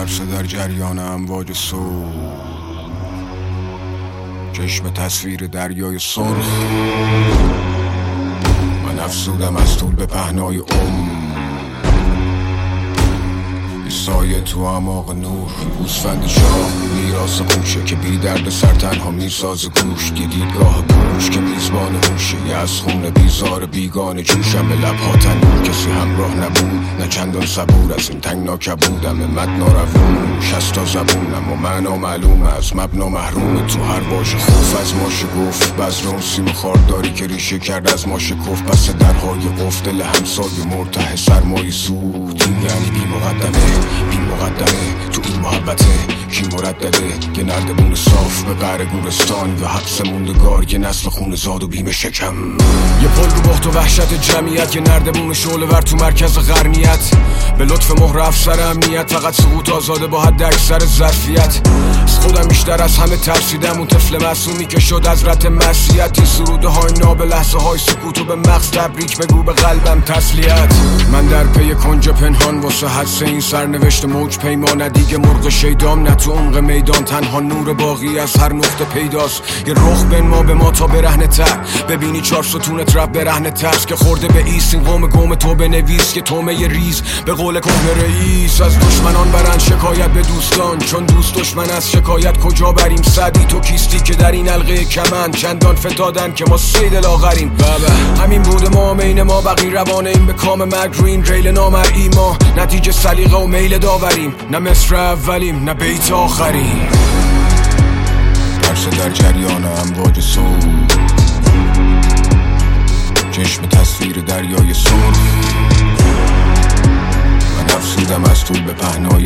پرسه در جریان امواج صبح، چشم تصویر دریای سرخ. من افزودم از طول به پهنای سایه تو اعماق نور. گوسفند شاه میراث خوشه که بی درد سر تنها میساز گوش. دیدگاه گوش که میزبان هوشه، یه از خون بیزار بیگانه جوشم به لبها تنور. کسی همراه نبود نه چندان صبور، از این تنگنا کبودم مد ناروون. 60 تا زبونم و معنا معلوم، از مبنا محروم. تو هر واژه خوف از ما شگفت، بذر اون سیم خارداری که ریشه کرد از ما شکفت. پس درهای قفل دل همسایه مرتاح سرمایه سود. این یعنی بی مقدمه تو این محبته کی مردده. یه نردبون صاف به قعر گورستان و حبس موندگار، یه نسل خون زاد و بیم شکم. یه پل رو بخت و وحشت جمعیت، یه نردبون شعله ور تو مرکز قرنیت. به لطف مهر افسر امنیت، فقط سقوط آزاده با حد اکثر ظرفیت. از خودم بیشتر از همه ترسیدم، اون طفل معصومی که شد از رت معصیت. این سروده های ناب لحظه های سکوت و به مغز تبریک بگو، به قلبم تسلیت. من در پی کنج پنهان واسه حدس این سرنوشت موج پیمانه. دیگه مرغ شیدام نه تو عمق میدان، تنها نور باقی از هر نقطه پیداست. یه رخ بین ما به ما تا برهنه تر، ببینی 4 ستونت رب برهنه ترس. که خورده به ایست این قوم گم تو بنویس، که تومه ریز به قول کهنه رئیس. از دشمنان برن شکایت به دوستان، چون دوست دشمن از شکایت کجا بریم. سعدی تو کیستی که در این حلقه کمند چندان فتادن که ما سید لاغریم. بابا همین بود ما مین ما بقی روانه این به کام مرگ رو این ریل نامرئی. ما نتیجه سلیقه و میل داوریم، نه مصر اولیم نه بیت آخریم. پرسه در جریان امواج صبح، چشم تصویر دریای سرخ. من افزودم از طول به پهنای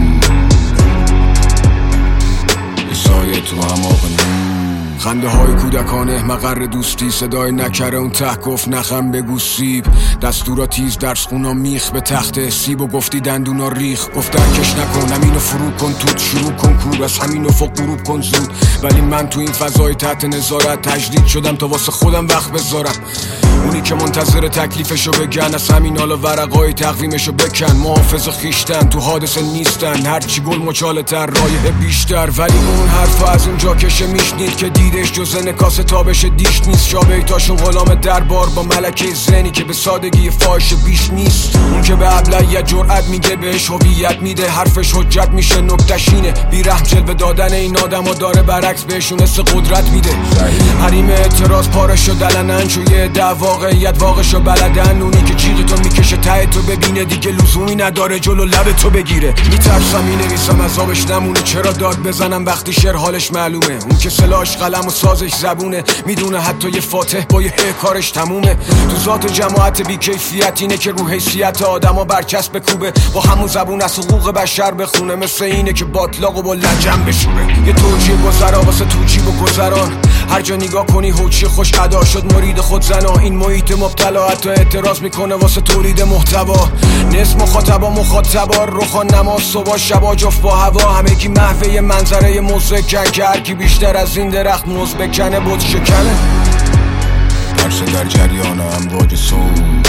یه سایه تو اعماق نور. خنده های کودکانه مقر دوستی، صدای نکره اون ته گفت نخم بگو سیب. دستورا تیز درس خونا میخ به تخت سیب و گفتی دندونا ریخ. گفت درکش نکن همینو فرو کن، توت شروع کن کور از همین افق غروب کن زود. ولی من تو این فضای تحت نظارت تجدید شدم تا واسه خودم وقت بذارم. اونی که منتظر تکلیفشو بگن، از همین حالا ورقای تقویمشو بکن. محافظ خیشتن تو حادثه نیستن، هرچی گل مچاله تر رایه بیشتر. ولی اون حرفا از اونجا کشه میشنید که دیدش جز نکاس تابش دیش نیست. شابیتاشون غلام دربار با ملکه زنی که به سادگی فاحش بیش نیست. اون که به ابلهیت جرأت میگه بهش هویت میده، حرفش حجت میشه نکتشینه. بی رحم جلوه دادن این آدما داره برعکس بهشون حس قدرت میده. حریم اعتراض پارشو دلنن، چوی واقعیت واقعشو بلدن. اونی که جیغ تو میکشه ته تو ببینه، دیگه لزومی نداره جلو لب تو بگیره. میترسم مینویسم عذابش نمونه، چرا داد بزنم وقتی شعر حالش معلومه. اون که سلاش قلم و سازش زبونه، میدونه حتی یه فاتح با یه کارش تمومه. تو ذات جماعت بیکیفیت اینه که رو حیثیت آدما برچسب بکوبه، با همون زبون از حقوق بشر بخونه. مثل اینه که باطلاقو با لجن بشوره. یه توجیه گذرا واسه توجیه و گذران، هر جا نگاه کنی هوچی خوش ادا شد مرید خود زنا. این محیط مبتلا حتی اعتراض میکنه واسه تولید محتوا. نصف مخاطبا رخان نماز صبح شبا جفت با هوا. همگی محوه منظره مزکن که هرکی بیشتر از این درخت موز بکنه بود شکنه. پرسه در جریان امواج صبح،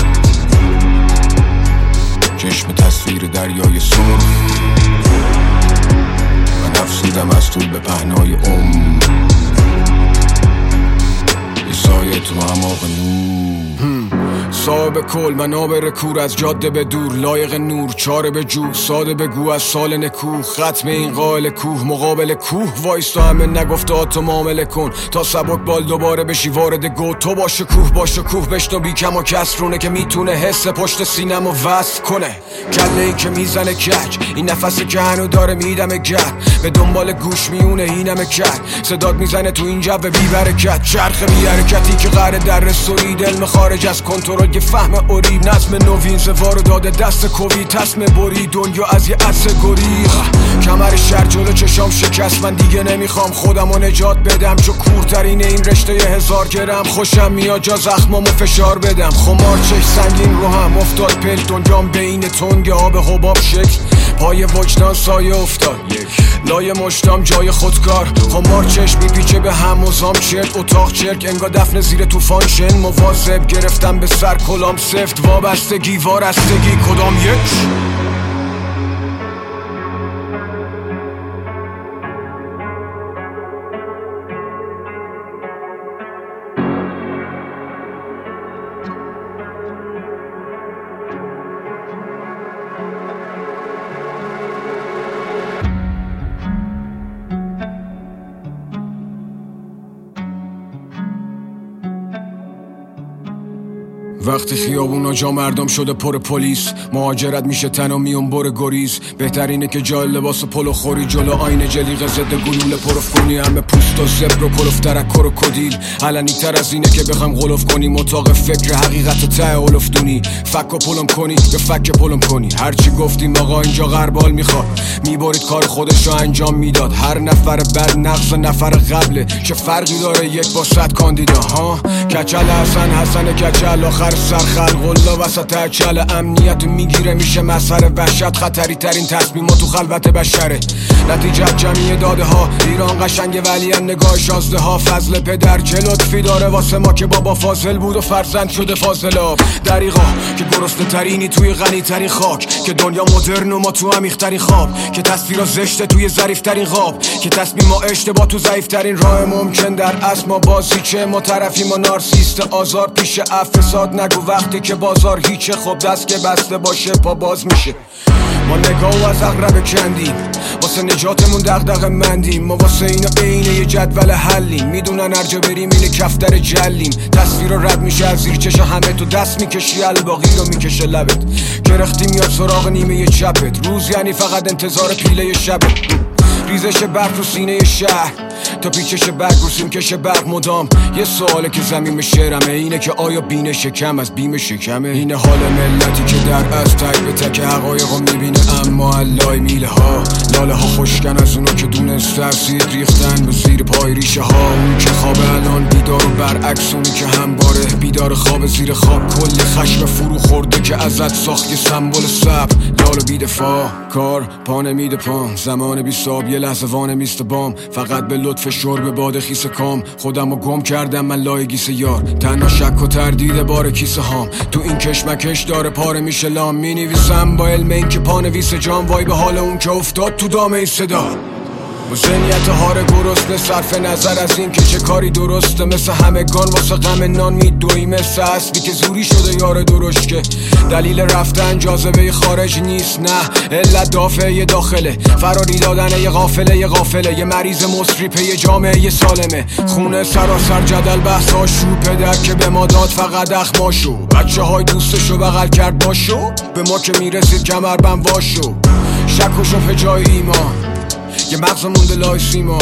چشم تصویر دریای سرخ. من افزودم از طول به پهنای یه سایه تو اعماق نور. صاحب کل منابر کور، از جاده به دور لایق نور. چاره به جو ساده بگو از سال نکوه، ختم این قائل کوه مقابل کوه. وایستا همه نگفتهاتو معامله کن، تا سبک بال دوباره بشی وارد گو. تو باشه کوه بشنو بی کم و کسرونه، که میتونه حس پشت سینم و وصل کنه. کله ای که میزنه کج، این نفسی که هنو داره میدمه گرد. به دنبال گوش میونه اینمه کرد، صدات میزنه تو این جو بی برکت. چرخ بی حرکتی که قراره در رسولید، علم خارج از کنترل که فهم اوریب. نظم نوین زوار داده دست کوی، تصم بری دنیا از یه عدس گریخ. کمر شهر جلو چشام شکست، من دیگه نمیخوام خودمو نجات بدم. چو کورترین این رشته 1000 گرم، خوشم میاد جا زخمامو فشار بدم. خمار چش سنگین رو هم افتاد پل، دنیام بین تنگ آب حباب شکل. پای وجدان سایه افتاد لای مشتام جای خودکار. خمار چشم میپیچه به هم مزام چرک، اتاق چرک انگا دفن زیر طوفان شن. مواظب گرفتم به سر کلام سفت، وابستگی وارستگی کدام یک. وقتی خیابونا جا مردم شده پر پلیس، مهاجرت میشه تنها میون بر گریز. بهترینه که جای لباس پلو خوری جلو آینه جلیقه ضد گلوله پروف کنی. همه پوست و زبر و کلوف ترکر و کدیل. علنی تر از اینه که بخوام غلوف کنیم اتاق فکر حقیقت و ته اولفتونی. فک و پلم کنی یا فک پلم کنی. هرچی گفتیم آقا اینجا غربال میخواد، میبارید کار خودش رو انجام میداد. هر نفر بعد نقص نفر قبله، چه فرقی داره یک با 100 کاندیدا ها؟ کچل حسن کچل آخر سر خلق الله وسط اچل. امنیت میگیره میشه مسئله وحشت. خطری ترین تصمیمات تو خلوت بشره. نتیجه جمعی داده ها. ایران قشنگ ولی نگاه شازده ها. فضل پدر چه لطفی داره واسه ما که بابا فاضل بود و فرزند شده فاضلاب. دریغا که گرسنه ترینی توی غنی ترین خاک، که دنیا مدرن و ما تو عمیق ترین خواب، که تصویرها زشته توی ظریف ترین خواب، که تصمیم ما اشتباه تو ضعیف ترین راه ممکن. در اصل ما بازی چه ما طرفی ما نارسیست آزار پیش افساد. نگو وقتی که بازار هیچه، خب دست که بسته باشه پا باز میشه. ما نگاهو از اغرب کندیم، واسه نجاتمون دغدغه مندیم. ما واسه اینا عینه یه جدول حلیم، میدونن هر جا بریم اینه کفتر جلیم. تصویر رد میشه از زیر چشا همه، تو دست میکشی الباقی رو میکشه لبت. گرختی میاد سراغ نیمه چپت، روز یعنی فقط انتظار پیله شبت. ریزش برق تو سینه شهر تا پیچش برق رو سیمکش برق مدام. یه سواله که زمین شعرمه، اینه که آیا بینش کم از بیم شکمه؟ اینه حال ملتی که در از تک به تک حقایقو میبینه، اما علای میله ها لاله ها خوشکن از اونو که دونست ترسید ریختن به زیر پای ریشه ها. اون که خوابه الان بیدار و برعکس اونی که همباره بیدار خواب زیر خواب. کل خشم فرو خورده که ازت ساخت یه سمبل صبر. لالو بیدفاع کار پا نمیده پام، زمان بیستاب یه لحظه وانه میست بام. فقط به لطف شرب باد خیس کام، خودمو گم کردم من لای گیس یار. تنها شک و تردید بار کیسه هام، تو این کشمکش داره پاره میشه لام. می نویسم با علم این که پانویس جام، وای به حال اون که افتاد تو دام این صدا. با ذهنیت هار گرسنه صرف نظر از این که چه کاری درسته، مثل همگان واسه غم نان میدوی. مثل اسبی که زوری شده یار درشکه، دلیل رفتن جاذبه خارج نیست، نه علت دافعه داخله. فراری دادن یه غافله، یه مریض مصری پی جامعه سالمه. خونه سراسر جدل بحث هاشو، پدر که به ما داد فقط اخماشو. بچه های دوستشو بغل کرد باشو، به ما که میرسید کمربند واشو. شک و شبه جای ایمان، یه مغز مونده لای سیما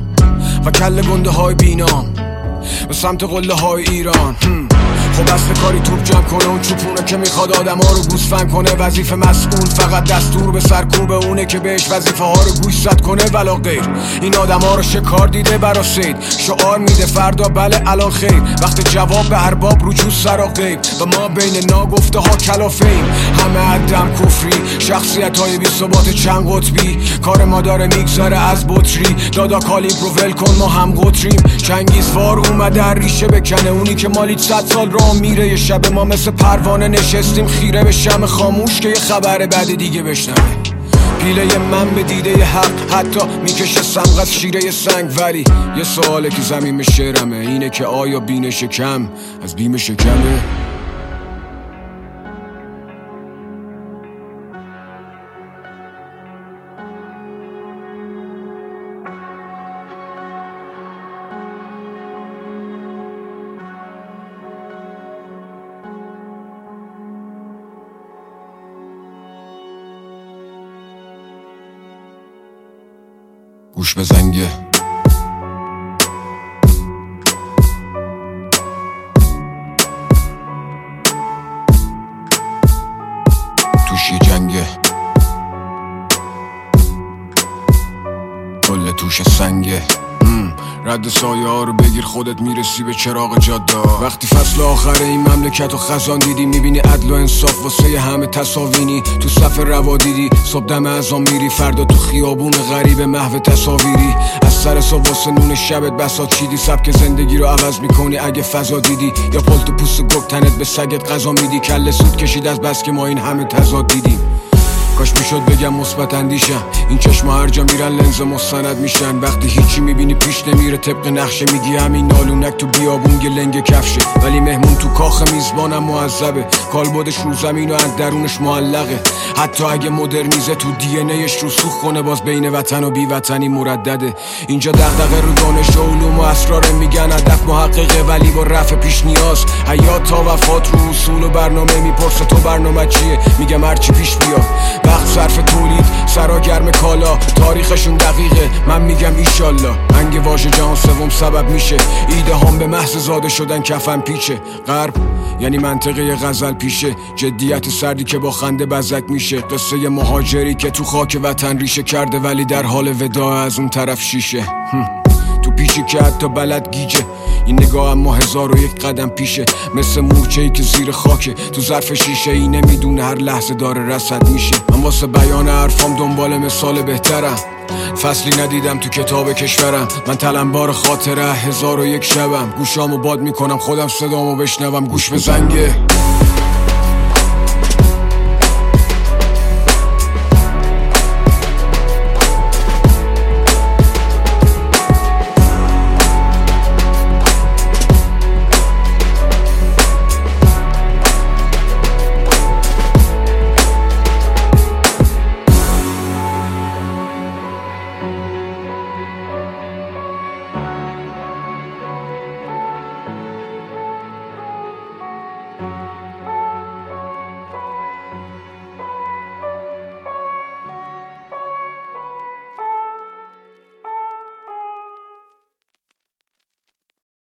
و کل گنده های بینام به سمت قله های ایران. خب اصل کاری توپ جمع کنه، اون چوپونه که میخواد آدم ها رو گوسفند کنه. وظیفه مسئول فقط دستور به سرکوب اونه که بهش وظیفه ها رو گوش زد کنه ولا غیر. این آدم ها رو شکار دیده برا سید، شعار میده فردا بله الان خیر. وقت جواب به ارباب رجوع سرا غیب، و ما بین ناگفته ها کلافیم. همه عدم کفری، شخصیت های بی ثبات چند قطبی. کار ما داره میگذره از بطری، دادا کالیبر رو ول کن ما هم قطریم. چنگیزوار اومده ریشه بکنه، اونی که مالی 100 سال راه میره. یه شب ما مثل پروانه نشستیم خیره به شمع خاموش که یه خبر بعد دیگه بشنوه. پیله من به دیده حق حتی میکشه سمغ از شیره سنگ. ولی یه سواله که زمین شعرمه، اینه که آیا بینش کم از بیم شکمه؟ گوش به زنگه توش یه جنگه، کل توش سنگه. رد سایه ها رو بگیر خودت میرسی به چراغ جاده. وقتی فصل آخر این مملکت و خزان دیدی، میبینی عدل و انصاف واسه همه تصاوینی. تو صف روا دیدی صبح دم ازان میری، فردا تو خیابون غریب محو تصاویری. از سر صبح واسه نون شبت بساط چیدی، سبک زندگی رو عوض میکنی اگه فضا دیدی. یا پلت و پوست گرگ تنت به سگت غذا میدی. کله سود کشید از بس که ما این همه تضاد دیدیم. کاش میشد بگم مثبت اندیشم. این چشما هر جا میرن لنز مستند میشن. وقتی هیچی میبینی پیش نمیره طبق نقشه، میگی همین نالونک تو بیابون لنگ کفشه. ولی مهمون تو کاخ میزبانم معذبه، کالبدش رو زمین و درونش معلقه. حتی اگه مدرنیزه تو دی ان ایش رو سوخ کنه، باز بین وطن و بی وطنی مردده. اینجا دغدغه رو دانش و علوم و اسرار، میگن هدف محققه ولی با رفع پیش نیاز. حیات تا وفات رو اصول و برنامه، میپرسه تو برنامه چیه، میگم هرچی پیش بیاد. وقت صرف تولید، سرا گرم کالا، تاریخشون دقیقه، من میگم ایشالله. انگ واژه جهان سوم سبب میشه ایده هم به محض زاده شدن کفن پیچه. غرب یعنی منطقه غزل پیشه، جدیت سردی که با خنده بزک میشه. قصه مهاجری که تو خاک وطن ریشه کرده ولی در حال وداع از اون طرف شیشه. تو پیشی که حتی بلد گیجه، این نگاه اما 1001 قدم پیشه. مثل مورچه‌ای که زیر خاکه تو ظرف شیشه ای، نمیدونه هر لحظه داره رصد میشه. من واسه بیان حرفام دنبال مثال بهترم، فصلی ندیدم تو کتاب کشورم. من تلمبار خاطره 1001 شبم، گوشامو باد میکنم خودم صدامو بشنوم. گوش به زنگه